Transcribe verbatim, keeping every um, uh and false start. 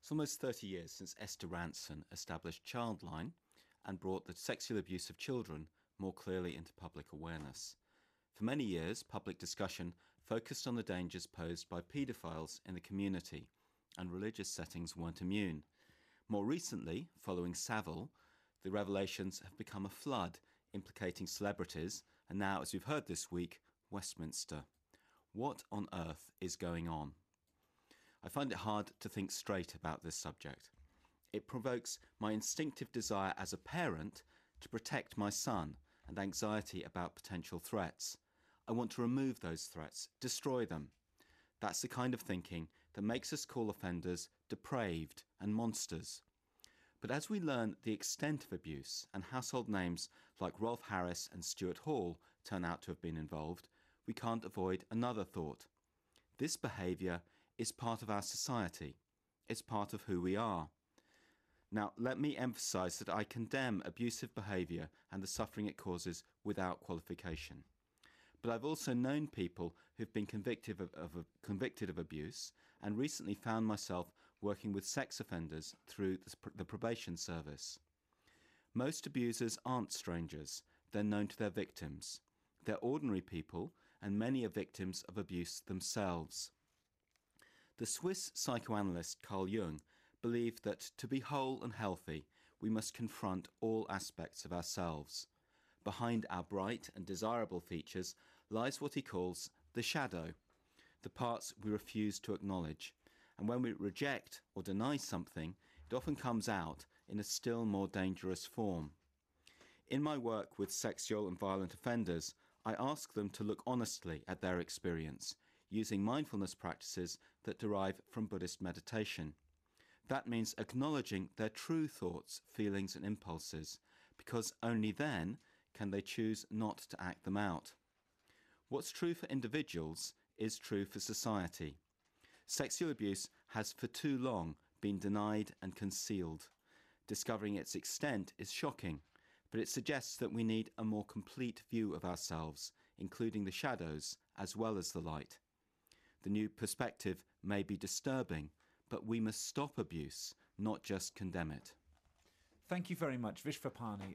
It's almost thirty years since Esther Rantzen established Childline and brought the sexual abuse of children more clearly into public awareness. For many years, public discussion focused on the dangers posed by paedophiles in the community, and religious settings weren't immune. More recently, following Savile, the revelations have become a flood, implicating celebrities, and now, as we've heard this week, Westminster. What on earth is going on? I find it hard to think straight about this subject. It provokes my instinctive desire as a parent to protect my son and anxiety about potential threats. I want to remove those threats, destroy them. That's the kind of thinking that makes us call offenders depraved and monsters. But as we learn the extent of abuse, and household names like Rolf Harris and Stuart Hall turn out to have been involved, we can't avoid another thought. This behaviour is part of our society. It's part of who we are. Now, let me emphasise that I condemn abusive behaviour and the suffering it causes without qualification. But I've also known people who've been convicted of, of, convicted of abuse, and recently found myself working with sex offenders through the, the probation service. Most abusers aren't strangers. They're known to their victims. They're ordinary people, and many are victims of abuse themselves. The Swiss psychoanalyst Carl Jung believed that to be whole and healthy, we must confront all aspects of ourselves. Behind our bright and desirable features lies what he calls the shadow, the parts we refuse to acknowledge. And when we reject or deny something, it often comes out in a still more dangerous form. In my work with sexual and violent offenders, I ask them to look honestly at their experience, using mindfulness practices that derive from Buddhist meditation. That means acknowledging their true thoughts, feelings and impulses, because only then can they choose not to act them out. What's true for individuals is true for society. Sexual abuse has for too long been denied and concealed. Discovering its extent is shocking, but it suggests that we need a more complete view of ourselves, including the shadows as well as the light. The new perspective may be disturbing, but we must stop abuse, not just condemn it. Thank you very much, Vishva Pani,